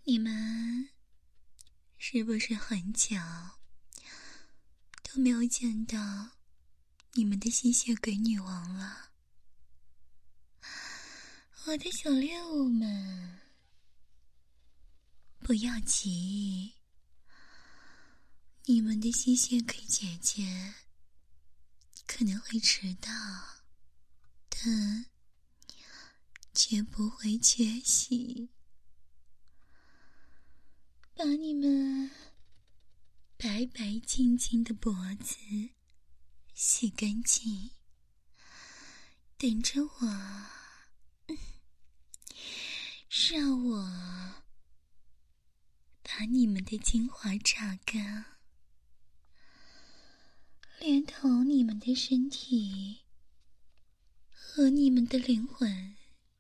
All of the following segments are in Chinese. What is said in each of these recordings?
你们是不是很久都没有见到你们的吸血鬼女王了？我的小猎物们，不要急，你们的吸血鬼姐姐可能会迟到，但绝不会缺席。把你们白白净净的脖子洗干净，等着我，让我把你们的精华榨干，连同你们的身体和你们的灵魂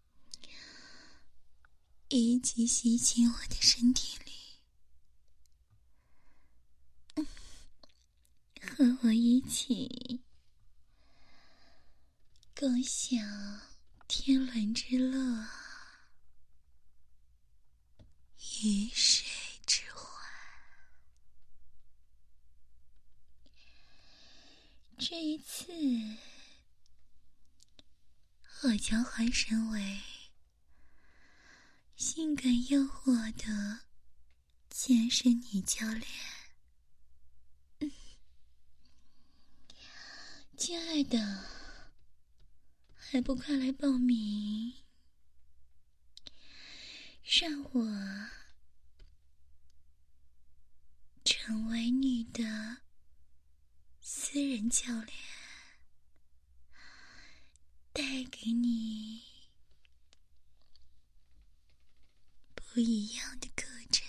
一起吸进我的身体里，和我一起共享天伦之乐，鱼水之欢。这一次，我将化身为性感诱惑的健身女教练。亲爱的，还不快来报名，让我成为你的私人教练，带给你不一样的课程。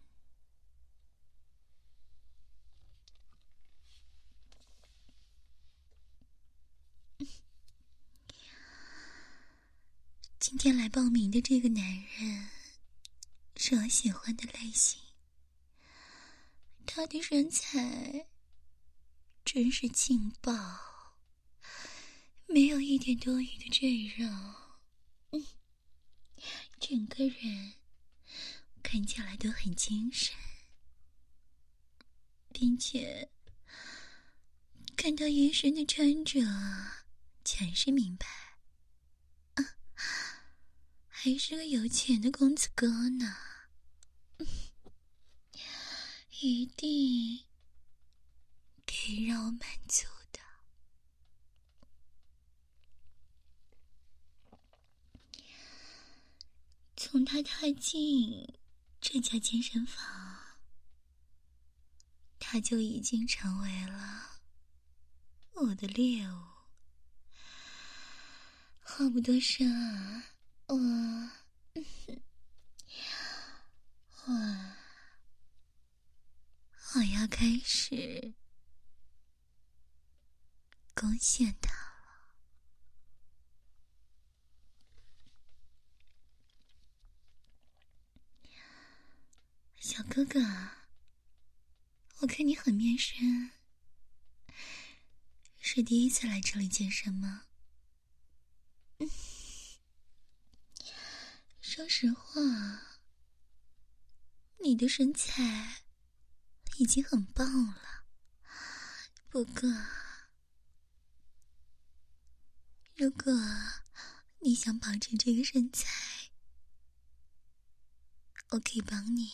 今天来报名的这个男人是我喜欢的类型，他的身材真是劲爆，没有一点多余的赘肉，整个人看起来都很精神，并且看到医生的穿着全是明白，还是个有钱的公子哥呢，一定可以让我满足的。从他踏进这家健身房，他就已经成为了我的猎物。话不多说啊，我要开始攻陷他了。小哥哥，我看你很面生，是第一次来这里健身吗？说实话，你的身材已经很棒了，不过如果你想保持这个身材，我可以帮你。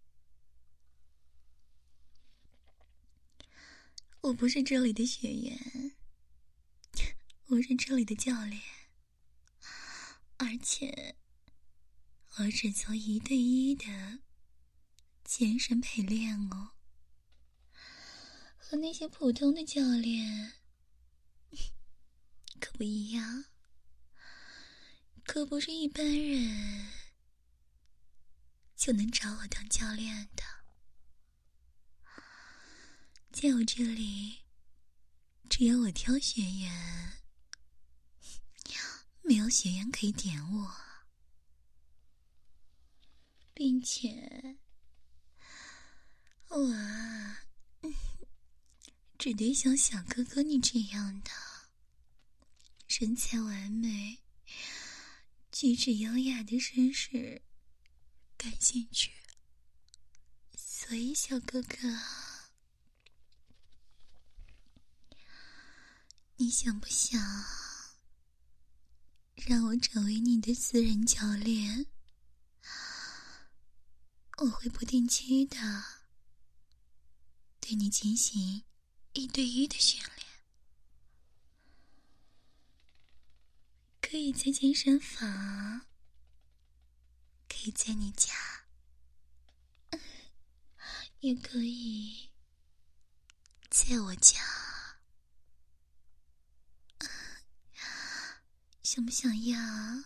我不是这里的学员，我是这里的教练，而且我只做1对1的健身陪练哦，和那些普通的教练可不一样，可不是一般人就能找我当教练的。在我这里，只有我挑学员，没有学员可以点我，并且我只对像小哥哥你这样的身材完美、举止优雅的绅士感兴趣。 所以小哥哥，你想不想让我成为你的私人教练？我会不定期的对你进行1对1的训练，可以在健身房，可以在你家，也可以在我家。想不想要？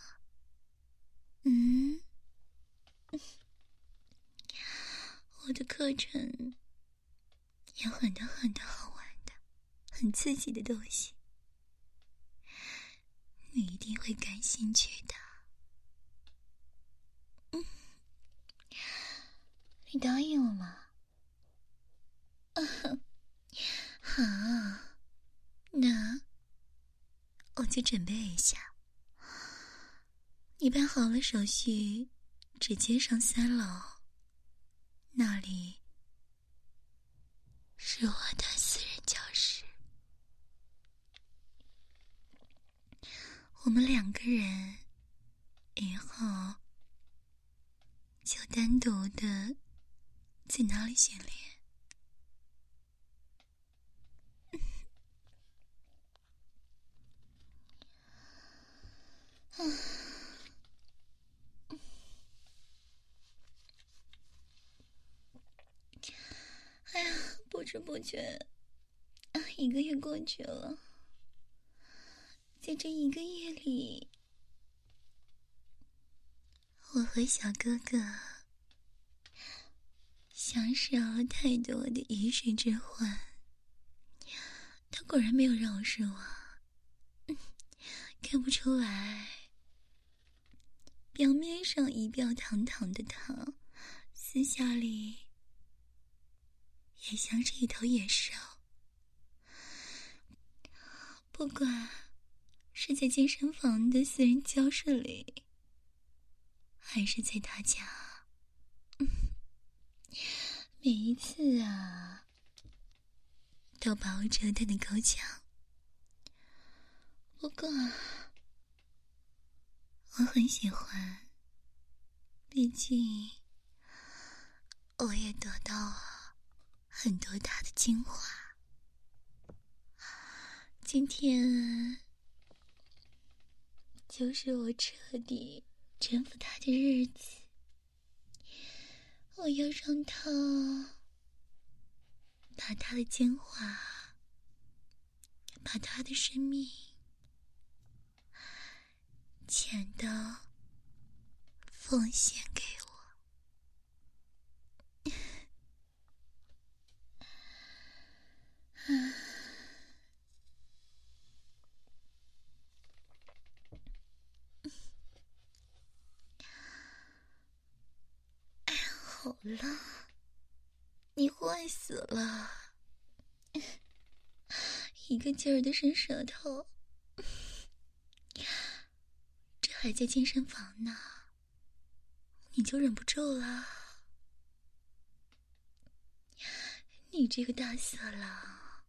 我的课程有很多很多好玩的、很刺激的东西，你一定会感兴趣的。你答应了吗？好，那我就准备一下。你办好了手续，直接上3楼，那里是我的私人教室。我们2个人以后就单独的在那里训练。哎呀，不知不觉1个月过去了。在这1个月里，我和小哥哥享受了太多的鱼水之欢，他果然没有让我失望。看不出来，表面上仪表堂堂的他，私下里也像是一头野兽。不管是在健身房的私人教室里，还是在他家，每一次都把我折腾的够呛。不过我很喜欢，毕竟我也得到了很多他的精华。今天就是我彻底征服他的日子，我要让他把他的精华，把他的生命全都奉献给我。好了，你坏死了，一个劲儿的伸舌头，这还在健身房呢，你就忍不住了？你这个大色狼，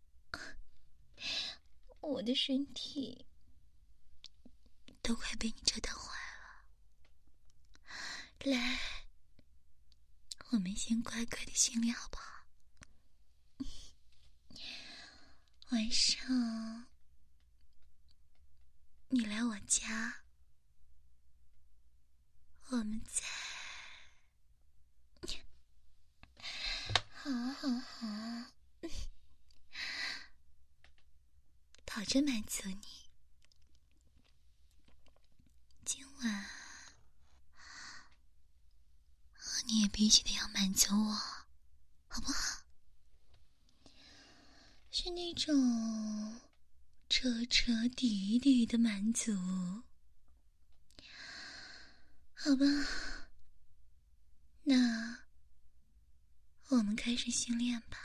我的身体都快被你折腾坏了。来，我们先乖乖的训练好不好？晚上你来我家，我们再好，保证满足你。今晚你也必须得要满足我，好不好？是那种彻彻底底的满足，好吧？那我们开始训练吧。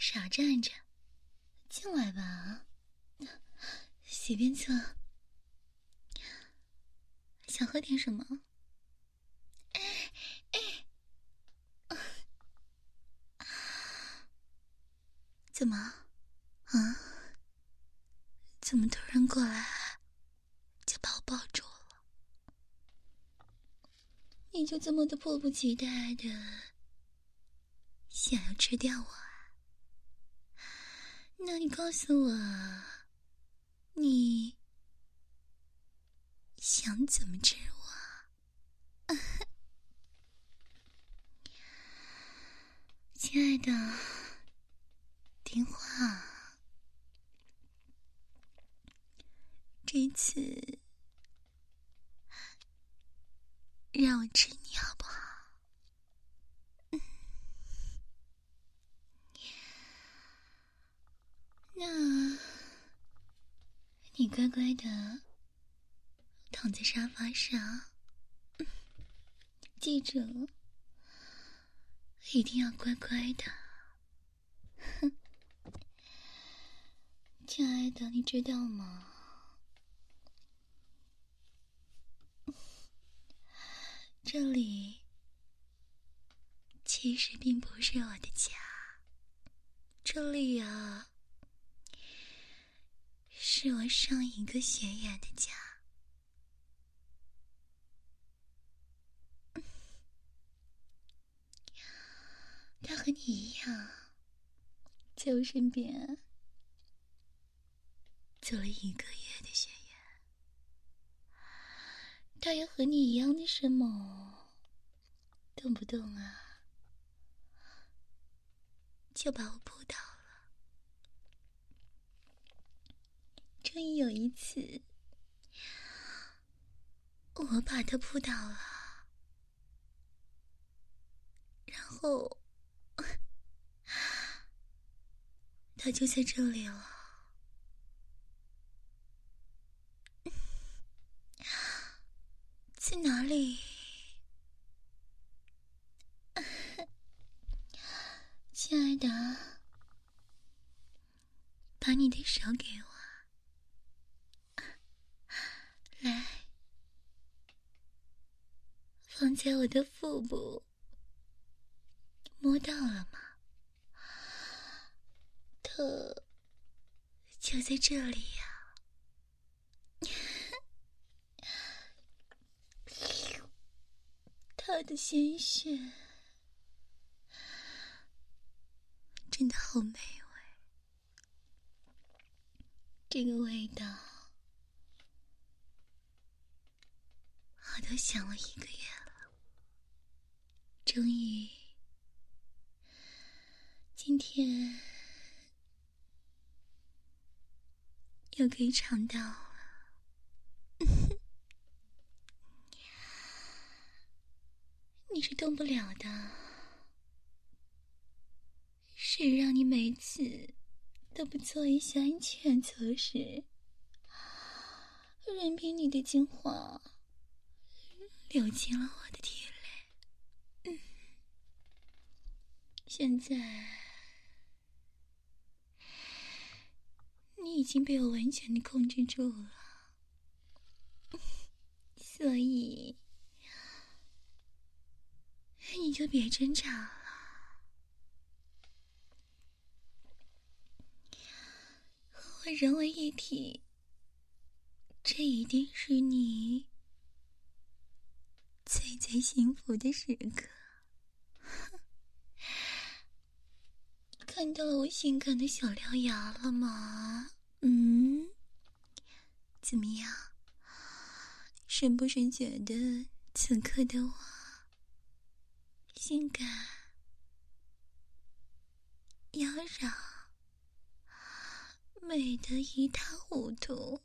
傻站着，进来吧，随便坐。想喝点什么？怎么？啊？怎么突然过来就把我抱住了？你就这么的迫不及待的想要吃掉我啊？那你告诉我，你想怎么吃我？亲爱的，听话，这次让我吃你好不好？那你乖乖的躺在沙发上，记住，一定要乖乖的。哼，亲爱的，你知道吗？这里其实并不是我的家，这里啊，是我上一个学员的家。他和你一样，在我身边做了1个月的学员。他也和你一样的生猛，动不动啊就把我扑倒了。终于有一次，我把他扑倒了，然后他就在这里了。在哪里？亲爱的，把你的手给我，来，放在我的腹部，摸到了吗？它就在这里呀。他的鲜血真的好美味，这个味道我都想了1个月了。终于今天又可以尝到了。你是动不了的，谁让你每次都不做一些安全措施，任凭你的精华流进了我的体内。现在你已经被我完全的控制住了，所以你就别挣扎了。和我融为一体，这一定是你最最幸福的时刻。看到我性感的小獠牙了吗？怎么样？是不是觉得此刻的我性感妖娆，美得一塌糊涂？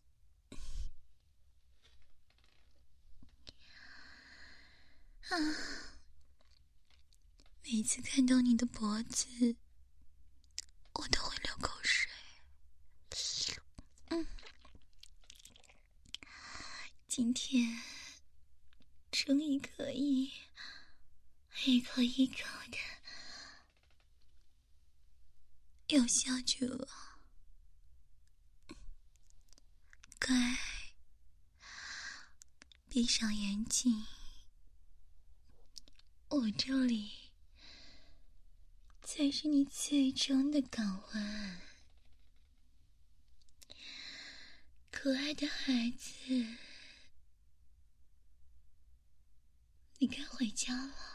啊！每次看到你的脖子，我都会流口水。今天终于可以一口一口的要下去了。乖，闭上眼睛，我这里才是你最终的港湾。可爱的孩子，你该回家了。